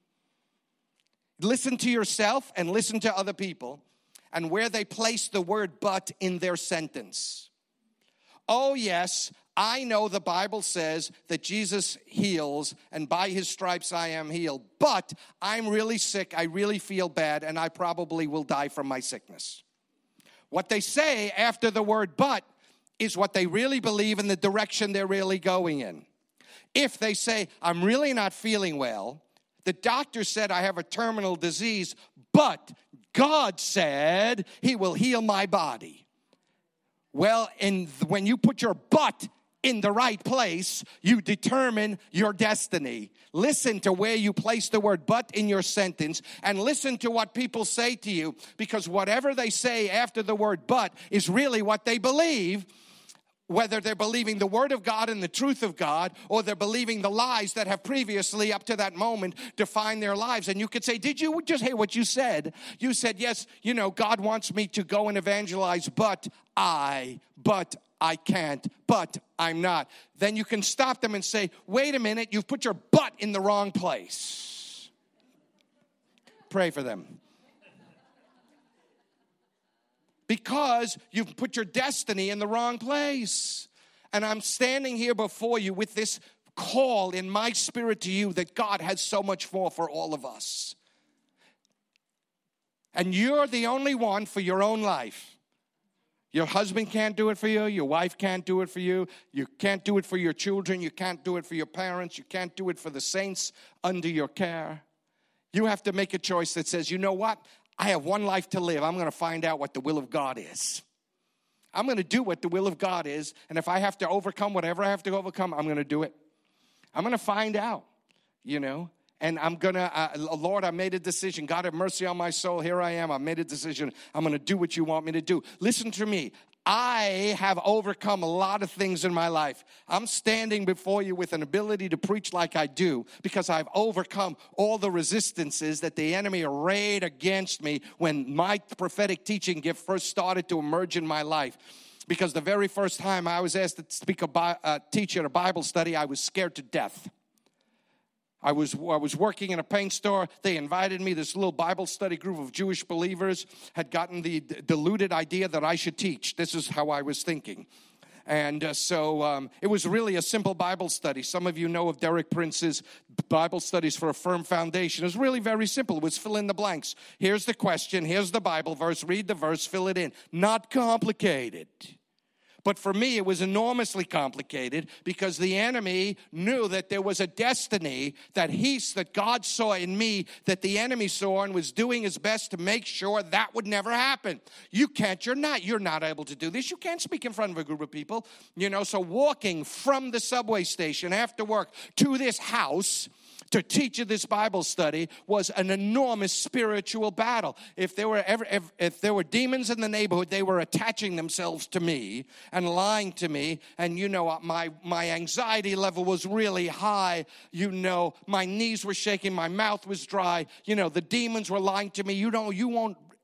Listen to yourself and listen to other people and where they place the word but in their sentence. Oh, yes, I know the Bible says that Jesus heals, and by his stripes I am healed. But I'm really sick, I really feel bad, and I probably will die from my sickness. What they say after the word but is what they really believe in the direction they're really going in. If they say, I'm really not feeling well, the doctor said I have a terminal disease, but God said he will heal my body. Well, when you put your but in the right place, you determine your destiny. Listen to where you place the word but in your sentence, and listen to what people say to you, because whatever they say after the word but is really what they believe, whether they're believing the word of God and the truth of God, or they're believing the lies that have previously up to that moment defined their lives. And you could say, did you just hear what you said? You said, yes, God wants me to go and evangelize, but I can't, but I'm not. Then you can stop them and say, wait a minute, you've put your butt in the wrong place. Pray for them. Because you've put your destiny in the wrong place. And I'm standing here before you with this call in my spirit to you that God has so much more for all of us. And you're the only one for your own life. Your husband can't do it for you. Your wife can't do it for you. You can't do it for your children. You can't do it for your parents. You can't do it for the saints under your care. You have to make a choice that says, you know what? I have one life to live. I'm going to find out what the will of God is. I'm going to do what the will of God is. And if I have to overcome whatever I have to overcome, I'm going to do it. I'm going to find out, And I'm going to, Lord, I made a decision. God, have mercy on my soul. Here I am. I made a decision. I'm going to do what you want me to do. Listen to me. I have overcome a lot of things in my life. I'm standing before you with an ability to preach like I do because I've overcome all the resistances that the enemy arrayed against me when my prophetic teaching gift first started to emerge in my life. Because the very first time I was asked to teach at a Bible study, I was scared to death. I was working in a paint store. They invited me. This little Bible study group of Jewish believers had gotten the deluded idea that I should teach. This is how I was thinking. And so it was really a simple Bible study. Some of you know of Derek Prince's Bible Studies for a Firm Foundation. It was really very simple. It was fill in the blanks. Here's the question. Here's the Bible verse. Read the verse. Fill it in. Not complicated. But for me, it was enormously complicated because the enemy knew that there was a destiny that God saw in me, that the enemy saw and was doing his best to make sure that would never happen. You're not able to do this. You can't speak in front of a group of people. So walking from the subway station after work to this house to teach this Bible study was an enormous spiritual battle. If there were demons in the neighborhood, they were attaching themselves to me and lying to me. And my anxiety level was really high. My knees were shaking, my mouth was dry. The demons were lying to me. You won't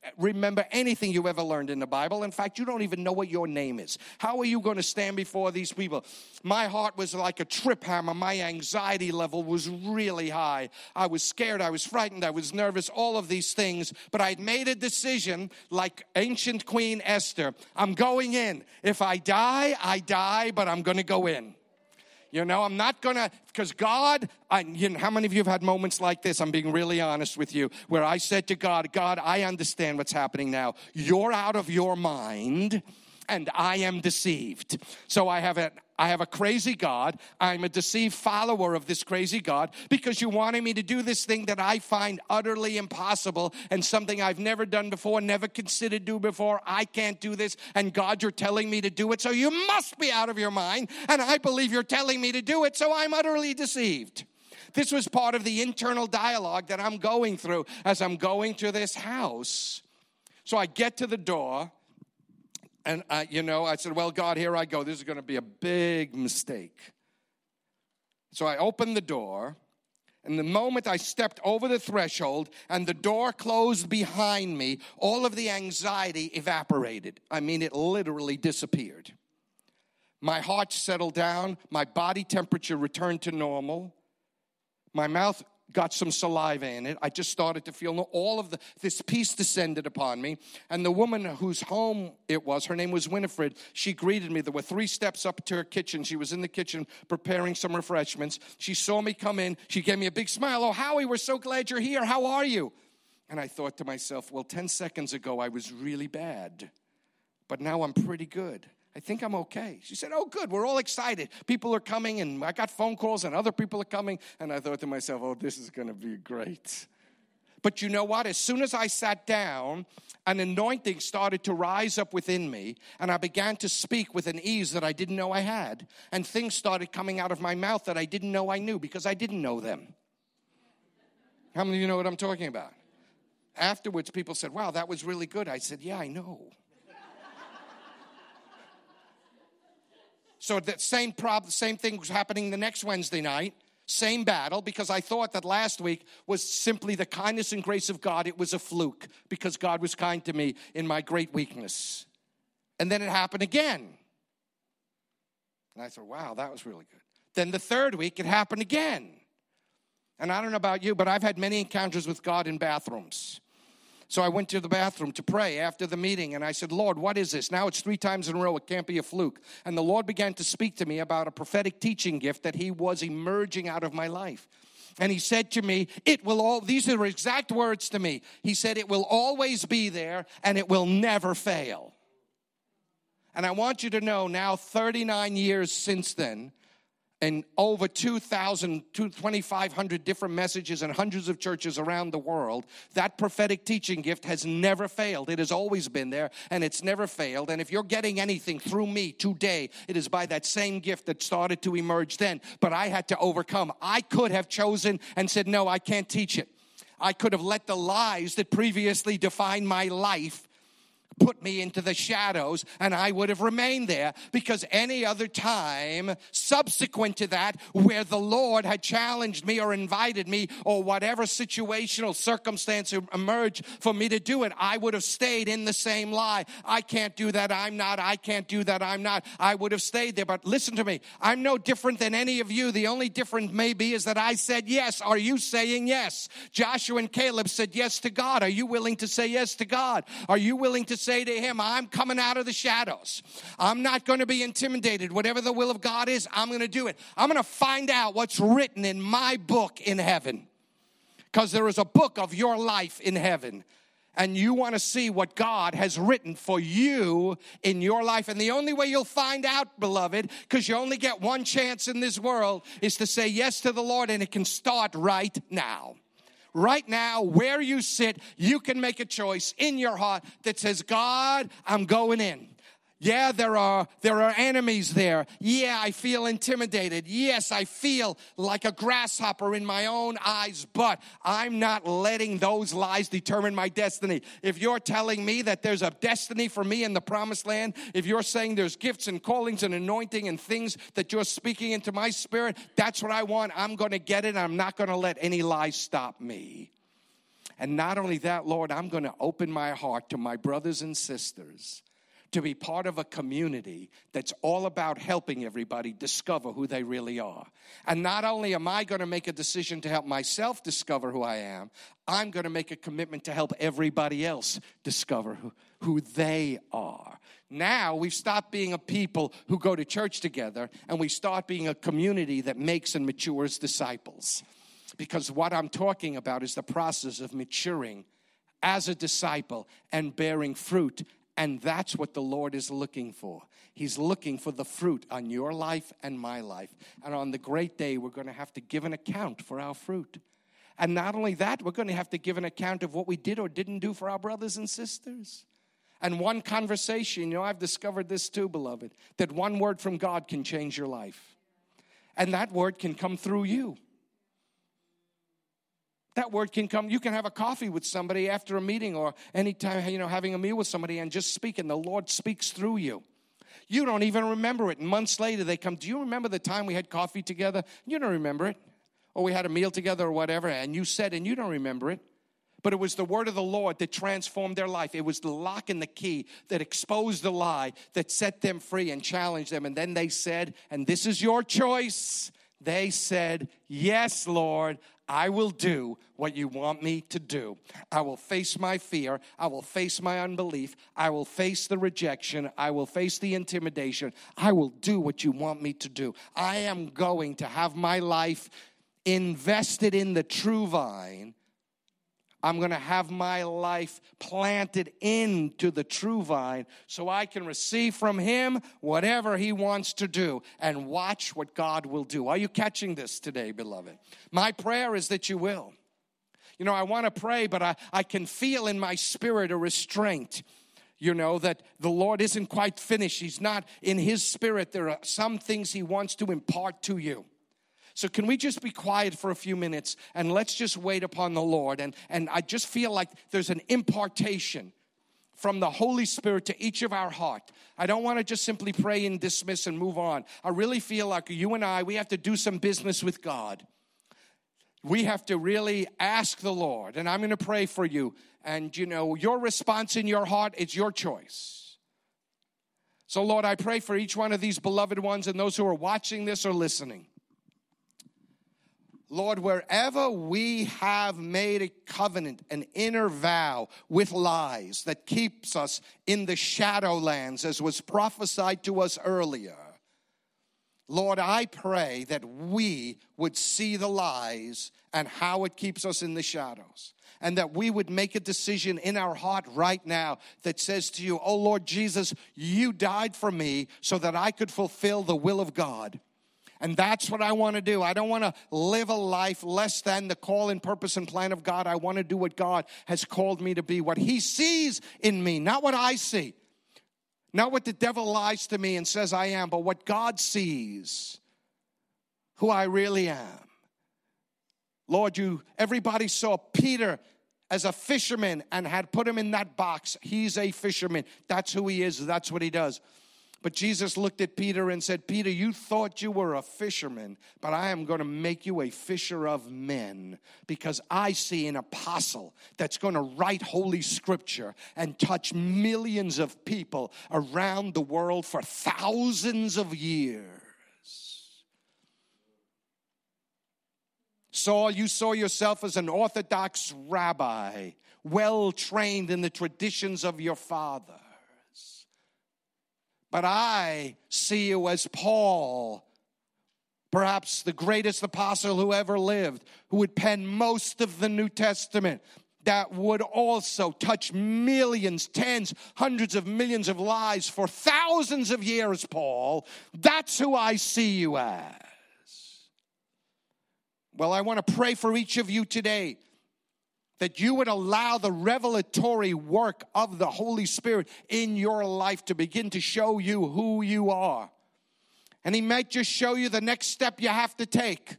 remember anything you ever learned in the Bible. In fact, you don't even know what your name is. How are you going to stand before these people? My heart was like a trip hammer. My anxiety level was really high. I was scared. I was frightened. I was nervous, all of these things. But I'd made a decision like ancient Queen Esther. I'm going in. If I die, I die, but I'm going to go in. You know, I'm not going to, because God, how many of you have had moments like this? I'm being really honest with you, where I said to God, God, I understand what's happening now. You're out of your mind, and I am deceived. So I have a crazy God. I'm a deceived follower of this crazy God because you wanted me to do this thing that I find utterly impossible and something I've never done before, never considered do before. I can't do this. And God, you're telling me to do it. So you must be out of your mind. And I believe you're telling me to do it. So I'm utterly deceived. This was part of the internal dialogue that I'm going through as I'm going to this house. So I get to the door. And, I said, well, God, here I go. This is going to be a big mistake. So I opened the door, and the moment I stepped over the threshold and the door closed behind me, all of the anxiety evaporated. I mean, it literally disappeared. My heart settled down. My body temperature returned to normal. My mouth got some saliva in it. I just started to feel all of this peace descended upon me. And the woman whose home it was, her name was Winifred, she greeted me. There were 3 steps up to her kitchen. She was in the kitchen preparing some refreshments. She saw me come in. She gave me a big smile. Oh, Howie, we're so glad you're here. How are you? And I thought to myself, well, 10 seconds ago I was really bad, but now I'm pretty good. I think I'm okay. She said, oh, good. We're all excited. People are coming, and I got phone calls, and other people are coming. And I thought to myself, oh, this is going to be great. But you know what? As soon as I sat down, an anointing started to rise up within me, and I began to speak with an ease that I didn't know I had. And things started coming out of my mouth that I didn't know I knew because I didn't know them. How many of you know what I'm talking about? Afterwards, people said, wow, that was really good. I said, yeah, I know. So that same thing was happening the next Wednesday night. Same battle, because I thought that last week was simply the kindness and grace of God. It was a fluke because God was kind to me in my great weakness. And then it happened again. And I thought, wow, that was really good. Then the third week, it happened again. And I don't know about you, but I've had many encounters with God in bathrooms. So I went to the bathroom to pray after the meeting, and I said, Lord, what is this? Now it's 3 times in a row. It can't be a fluke. And the Lord began to speak to me about a prophetic teaching gift that he was emerging out of my life. And he said to me, these are exact words to me. He said, it will always be there, and it will never fail. And I want you to know now, 39 years since then, and over 2,500 different messages and hundreds of churches around the world, that prophetic teaching gift has never failed. It has always been there, and it's never failed. And if you're getting anything through me today, it is by that same gift that started to emerge then. But I had to overcome. I could have chosen and said, no, I can't teach it. I could have let the lies that previously defined my life put me into the shadows, and I would have remained there, because any other time subsequent to that where the Lord had challenged me or invited me or whatever situational circumstance emerged for me to do it, I would have stayed in the same lie. I can't do that, I'm not. I can't do that, I'm not. I would have stayed there. But listen to me, I'm no different than any of you. The only difference maybe is that I said yes. Are you saying yes? Joshua and Caleb said yes to God. Are you willing to say yes to God? Are you willing to say to him, I'm coming out of the shadows. I'm not going to be intimidated. Whatever the will of God is, I'm going to do it. I'm going to find out what's written in my book in heaven, because there is a book of your life in heaven. And you want to see what God has written for you in your life. And the only way you'll find out, beloved, because you only get one chance in this world, is to say yes to the Lord, and it can start right now. Right now, where you sit, you can make a choice in your heart that says, God, I'm going in. Yeah, there are enemies there. Yeah, I feel intimidated. Yes, I feel like a grasshopper in my own eyes, but I'm not letting those lies determine my destiny. If you're telling me that there's a destiny for me in the promised land, if you're saying there's gifts and callings and anointing and things that you're speaking into my spirit, that's what I want. I'm going to get it. I'm not going to let any lies stop me. And not only that, Lord, I'm going to open my heart to my brothers and sisters to be part of a community that's all about helping everybody discover who they really are. And not only am I going to make a decision to help myself discover who I am, I'm going to make a commitment to help everybody else discover who they are. Now we've stopped being a people who go to church together, and we start being a community that makes and matures disciples. Because what I'm talking about is the process of maturing as a disciple and bearing fruit. And that's what the Lord is looking for. He's looking for the fruit on your life and my life. And on the great day, we're going to have to give an account for our fruit. And not only that, we're going to have to give an account of what we did or didn't do for our brothers and sisters. And one conversation, I've discovered this too, beloved, that one word from God can change your life. And that word can come through you. That word can come. You can have a coffee with somebody after a meeting or anytime, having a meal with somebody and just speak, and the Lord speaks through you. You don't even remember it. And months later, they come, do you remember the time we had coffee together? You don't remember it. Or we had a meal together or whatever, and you said, and you don't remember it. But it was the word of the Lord that transformed their life. It was the lock and the key that exposed the lie, that set them free and challenged them. And then they said, and this is your choice. They said, yes, Lord, I will do what you want me to do. I will face my fear. I will face my unbelief. I will face the rejection. I will face the intimidation. I will do what you want me to do. I am going to have my life invested in the true vine. I'm going to have my life planted into the true vine so I can receive from him whatever he wants to do and watch what God will do. Are you catching this today, beloved? My prayer is that you will. I want to pray, but I can feel in my spirit a restraint, that the Lord isn't quite finished. He's not in his spirit. There are some things he wants to impart to you. So can we just be quiet for a few minutes and let's just wait upon the Lord. And I just feel like there's an impartation from the Holy Spirit to each of our heart. I don't want to just simply pray and dismiss and move on. I really feel like you and I, we have to do some business with God. We have to really ask the Lord. And I'm going to pray for you. And your response in your heart, it's your choice. So Lord, I pray for each one of these beloved ones and those who are watching this or listening. Lord, wherever we have made a covenant, an inner vow with lies that keeps us in the shadowlands, as was prophesied to us earlier, Lord, I pray that we would see the lies and how it keeps us in the shadows, and that we would make a decision in our heart right now that says to you, oh Lord Jesus, you died for me so that I could fulfill the will of God. And that's what I want to do. I don't want to live a life less than the call and purpose and plan of God. I want to do what God has called me to be, what he sees in me, not what I see. Not what the devil lies to me and says I am, but what God sees, who I really am. Lord, everybody saw Peter as a fisherman and had put him in that box. He's a fisherman. That's who he is. That's what he does. But Jesus looked at Peter and said, Peter, you thought you were a fisherman, but I am going to make you a fisher of men, because I see an apostle that's going to write Holy Scripture and touch millions of people around the world for thousands of years. Saul, you saw yourself as an Orthodox rabbi, well trained in the traditions of your father. But I see you as Paul, perhaps the greatest apostle who ever lived, who would pen most of the New Testament, that would also touch millions, tens, hundreds of millions of lives for thousands of years, Paul. That's who I see you as. Well, I want to pray for each of you today, that you would allow the revelatory work of the Holy Spirit in your life to begin to show you who you are. And he might just show you the next step you have to take.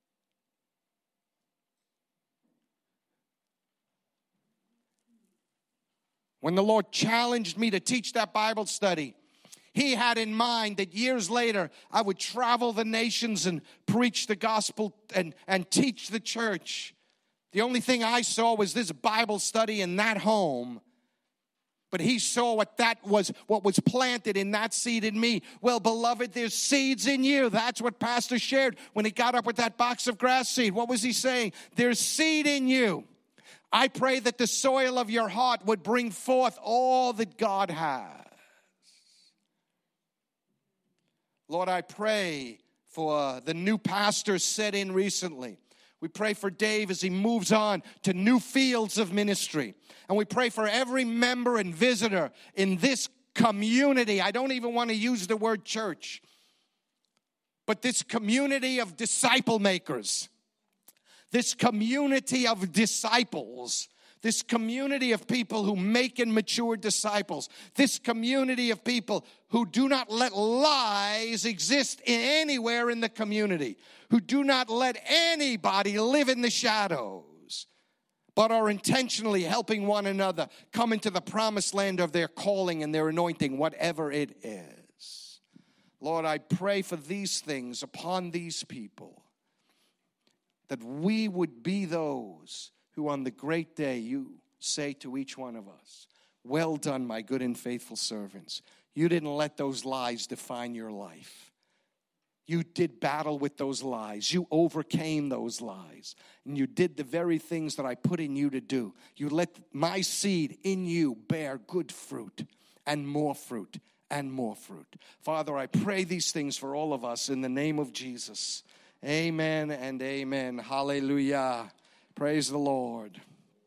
When the Lord challenged me to teach that Bible study, he had in mind that years later I would travel the nations and preach the gospel and teach the church. The only thing I saw was this Bible study in that home. But he saw what was planted in that seed in me. Well, beloved, there's seeds in you. That's what Pastor shared when he got up with that box of grass seed. What was he saying? There's seed in you. I pray that the soil of your heart would bring forth all that God has. Lord, I pray for the new pastor set in recently. We pray for Dave as he moves on to new fields of ministry. And we pray for every member and visitor in this community. I don't even want to use the word church, but this community of disciple makers, this community of disciples, this community of people who make and mature disciples, this community of people who do not let lies exist anywhere in the community, who do not let anybody live in the shadows, but are intentionally helping one another come into the promised land of their calling and their anointing, whatever it is. Lord, I pray for these things upon these people, that we would be those who on the great day you say to each one of us, well done, my good and faithful servants. You didn't let those lies define your life. You did battle with those lies. You overcame those lies. And you did the very things that I put in you to do. You let my seed in you bear good fruit and more fruit and more fruit. Father, I pray these things for all of us in the name of Jesus. Amen and amen. Hallelujah. Praise the Lord.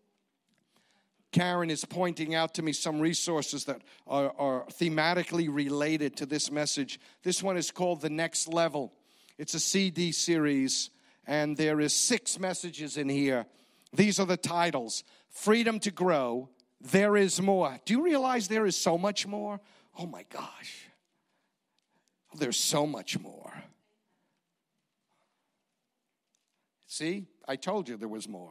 Karen is pointing out to me some resources that are thematically related to this message. This one is called The Next Level. It's a CD series, and there is 6 messages in here. These are the titles: Freedom to Grow, There is More. Do you realize there is so much more? Oh my gosh. There's so much more. See, I told you there was more.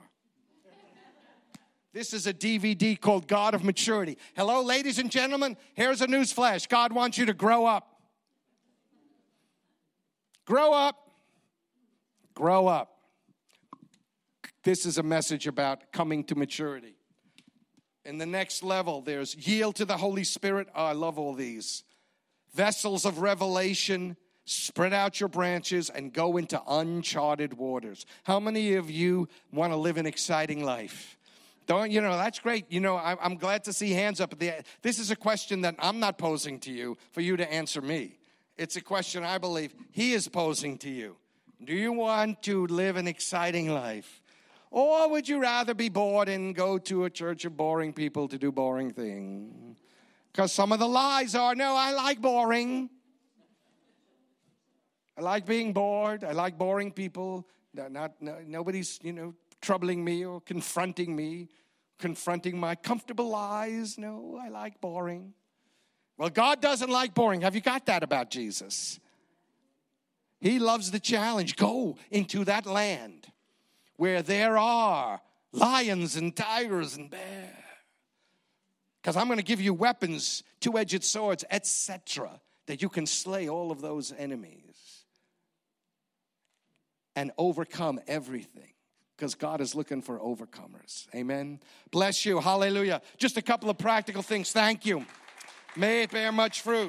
This is a DVD called God of Maturity. Hello, ladies and gentlemen. Here's a news flash. God wants you to grow up. Grow up. Grow up. This is a message about coming to maturity. In the next level, there's Yield to the Holy Spirit. Oh, I love all these. Vessels of Revelation. Spread out your branches and go into uncharted waters. How many of you want to live an exciting life? Don't you know, that's great. You know, I'm glad to see hands up. This is a question that I'm not posing to you for you to answer me. It's a question I believe he is posing to you. Do you want to live an exciting life? Or would you rather be bored and go to a church of boring people to do boring things? Because some of the lies are, no, I like boring. I like being bored. I like boring people. Nobody's, troubling me or confronting my comfortable lies. No, I like boring. Well, God doesn't like boring. Have you got that about Jesus? He loves the challenge. Go into that land where there are lions and tigers and bears. Because I'm going to give you weapons, 2-edged swords, etc., that you can slay all of those enemies and overcome everything. Because God is looking for overcomers. Amen. Bless you. Hallelujah. Just a couple of practical things. Thank you. May it bear much fruit.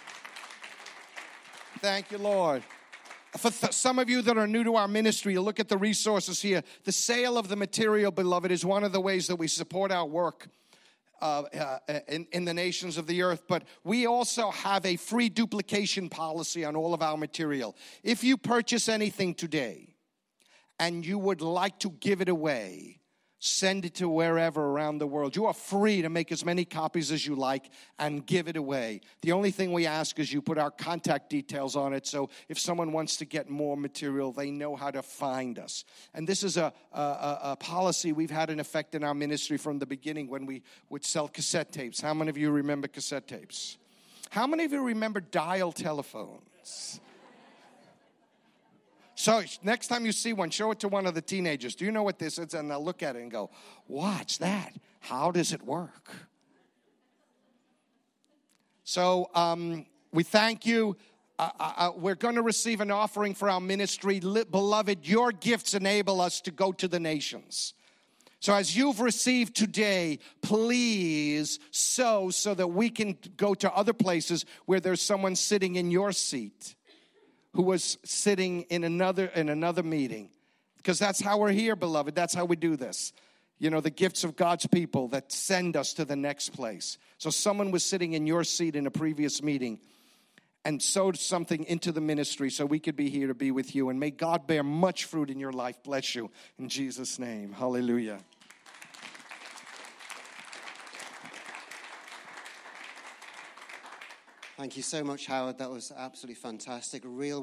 Thank you, Lord. For some of you that are new to our ministry, you look at the resources here. The sale of the material, beloved, is one of the ways that we support our work in the nations of the earth. But we also have a free duplication policy on all of our material. If you purchase anything today, and you would like to give it away, send it to wherever around the world. You are free to make as many copies as you like and give it away. The only thing we ask is you put our contact details on it, so if someone wants to get more material, they know how to find us. And this is a policy we've had in effect in our ministry from the beginning when we would sell cassette tapes. How many of you remember cassette tapes? How many of you remember dial telephones? So next time you see one, show it to one of the teenagers. Do you know what this is? And they'll look at it and go, what's that? How does it work? So we thank you. We're going to receive an offering for our ministry. Beloved, your gifts enable us to go to the nations. So as you've received today, please sow so that we can go to other places where there's someone sitting in your seat who was sitting in another meeting. Because that's how we're here, beloved. That's how we do this. You know, the gifts of God's people that send us to the next place. So someone was sitting in your seat in a previous meeting and sowed something into the ministry so we could be here to be with you. And may God bear much fruit in your life. Bless you. In Jesus' name. Hallelujah.
Thank you so much, Howard. That was absolutely fantastic. A real